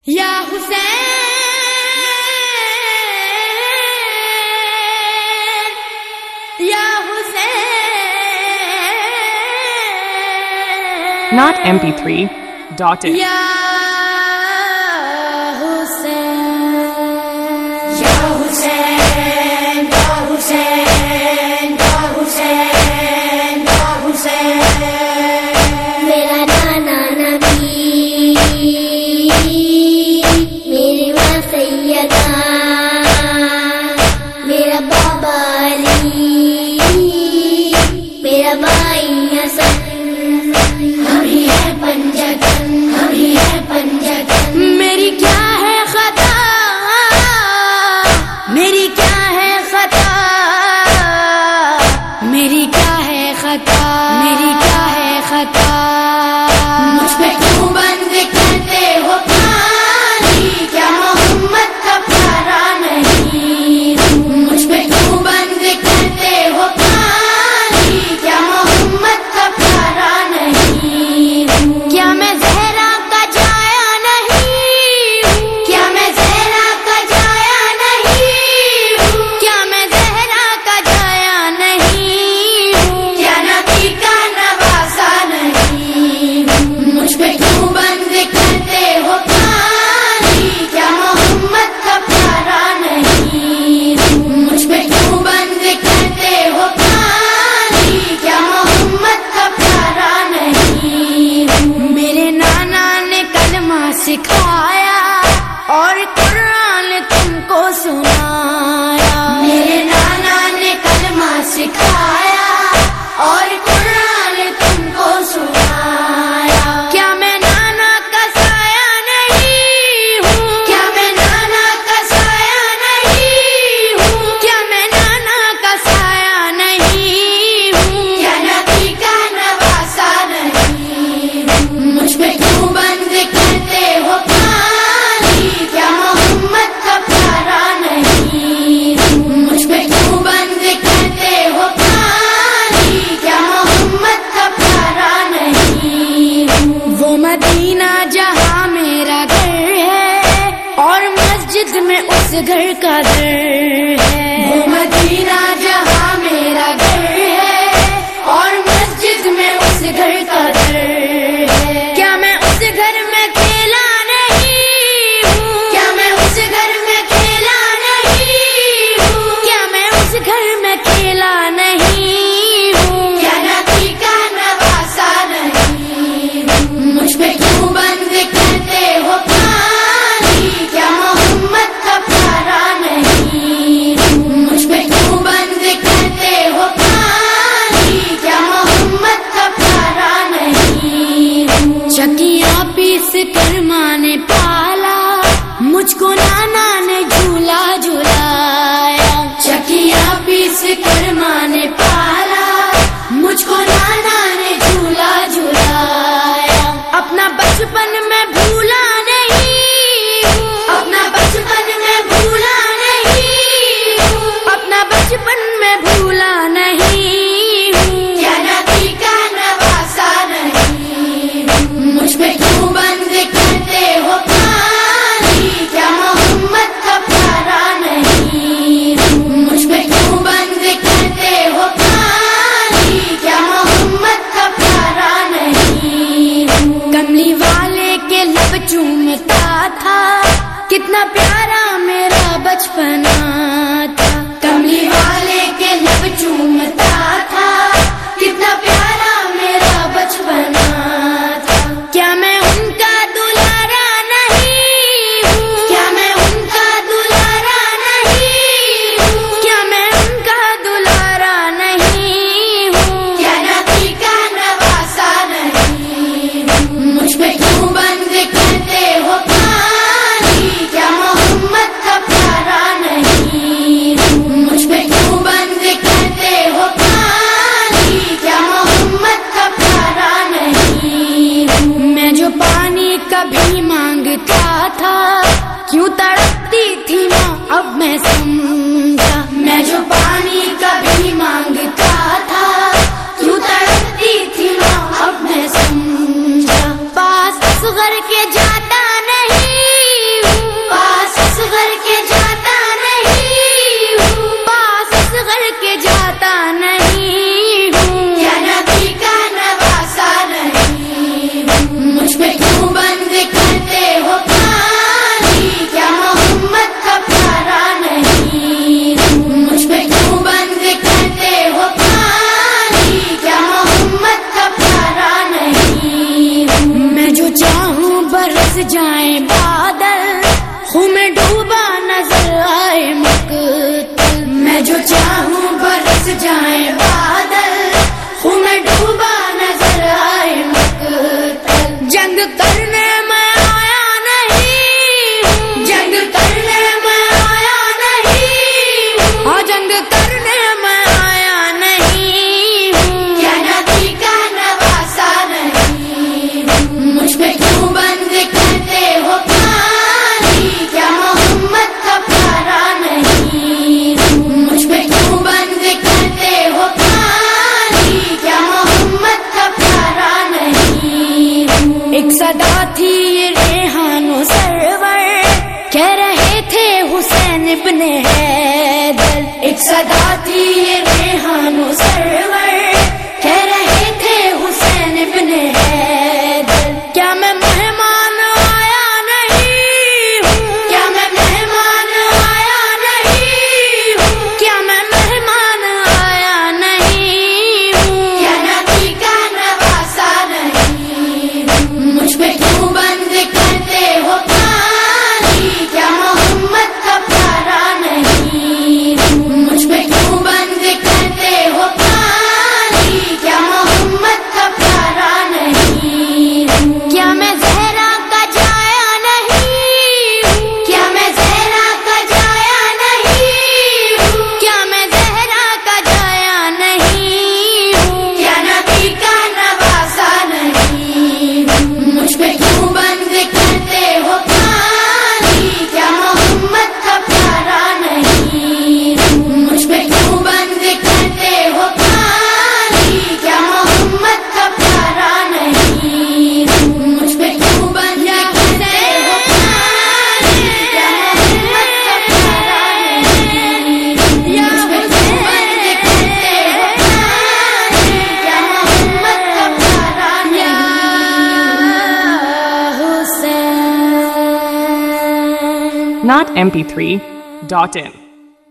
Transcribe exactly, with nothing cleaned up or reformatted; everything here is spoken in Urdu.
یا حسین یا حسین not M P three dot in. یا حسین یا حسین یا حسین یا حسین یا حسین میرا نانا نبی میری ماں سیدہ میرا بابا علی میرا بھائی حسن ہم ہی ہے پنجتن ہم ہی ہے پنجتن میری کیا ہے خطا میری کیا ہے خطا میری کیا ہے خطا میری کیا ہے خطا مجھ پہ کیوں بند کرتے ہو پانی کیا محمد کا پیارا نہیں مجھ پہ کیوں بند کرتے ہو پانی کیا محمد کا پیارا نہیں کیا میں زہرا کا جایا نہیں کیا میں زہرا کا جایا نہیں کیا میں زہرا کا جایا نہیں کیا نبی کا نواسا نہیں مجھ پہ کیوں بند کرتے ہو پانی کیا محمد کا پیارا نہیں مجھ پہ کیوں بند کرتے ہو پانی کیا محمد کا پیارا نہیں میرے نانا نے کلمہ سکھایا اور قرآن تم کو سنایا میرے نانا نے کلمہ سکھایا اور قرآن تم کو سنایا کیا میں نانا کا سایہ نہیں ہوں کیا میں نانا کا سایہ نہیں ہوں کیا میں نانا کا سایہ نہیں ہوں کیا نبی کا نواسا نہیں مجھ پہ کیوں بند کرتے ہو پانی کیا محمد کا پیارا نہیں مجھ پہ کیوں بند کرتے ہو پانی کیا محمد کا پیارا نہیں وہ مدینہ جہاں میرا گھر ہے اور مسجد میں اس گھر کا در ہے وہ مدینہ جہاں میرا گھر ہے اور مسجد میں اس گھر کا در ہے کیا میں اس گھر میں کھیلا نہیں ہوں کیا میں اس گھر میں کھیلا نہیں ہوں کیا میں اس گھر میں کھیلا نہیں ہوں کیا نبی کا نواسا نہیں مجھ پہ کیوں بند کرتے ہو پانی کیا محمد کا پیارا نہیں مجھ پہ کیوں بند کرتے ہو پانی کیا محمد کا پیارا نہیں چکیاں پیس کر ماں نے پالا مجھ کو نانا نے جھولا جھولایا چکیاں پیس کر ماں نے پالا مجھ کو نانا نے جھولا جھولایا اپنا بچپن میں بھولا نہیں ہوں اپنا بچپن میں بھولا نہیں ہوں اپنا بچپن میں بھولا نہیں ہوں کیا نبی کا نواسا نہیں مجھ پہ کیوں بند کرتے ہو پانی کیا محمد کا پیارا نہیں مجھ پہ کیوں بند کرتے ہو پانی کیا محمد کا پیارا نہیں کملی والے کے لب چومتا تھا کتنا پیارا میرا بچپنا تھا کملی والے کے لب چومتا تھا کتنا پیارا میرا بچپنا تھا کیا میں ان کا دلارا نہیں ہوں کیا میں ان کا دلارا نہیں ہوں کیا میں ان کا دلارا نہیں ہوں کیا نبی کا نواسا نہیں مجھ پہ کیوں بند کرتے ہو پانی کیا محمد کا پیارا نہیں مجھ پہ کیوں بند کرتے ہو پانی کیا محمد کا پیارا نہیں میں جو پانی کبھی مانگتا تھا کیوں تڑپتی تھی ماں اب میں سمجھا میں جو پانی کبھی مانگتا تھا کیوں تڑپتی تھی ماں اب میں سمجھا پاس اصغر کے جاتا نہیں بادل خوں میں ڈوبا نظر آئے مقتل میں جو چاہوں برس جائیں بادل خوں میں ڈوبا نظر آئے مقتل جنگ کرنے میں آیا نہیں جنگ کرنے میں آیا نہیں ہاں جنگ کرنے میں آیا نہیں کیا نبی کا نواسا نہیں مجھ پہ کیوں بند کرتے ہو پانی کیا محمد کا پیارا نہیں مجھ پہ کیوں بند کرتے ہو پانی کیا محمد کا پیارا نہیں ایک صدا تھی یہ ریحان و سرور کہہ رہے تھے حسین ابن حیدر ایک صدا تھی یہ ریحان و سرور کہہ رہے تھے حسین ابن حیدر کیا میں مہمان آیا نہیں ہوں کیا میں مہمان آیا نہیں ہوں کیا میں مہمان آیا نہیں ہوں کیا نبی کا نواسا نہیں مجھ پہ کیوں بند کرتے ہو پانی کیا محمد کا پیارا نہیں مجھ پہ کیوں بند کرتے ہو پانی کیا محمد کا پیارا نہیں کیا میں زہرا کا جایا نہیں کیا میں زہرا کا جایا نہیں کیا میں زہرا کا جایا نہیں کیا نبی کا نواسا نہیں مجھ پہ کیوں بند کرتے ہو پانی کیا محمد کا پیارا نہیں مجھ پہ کیوں بند کرتے ہو پانی کیا محمد کا پیارا نہیں مجھ پہ کیوں بند کرتے ہو پانی کیا محمد کا پیارا نہیں مجھ پہ کیوں بند کرتے ہو پانی کیا محمد کا پیارا نہیں حسین not m p three dot in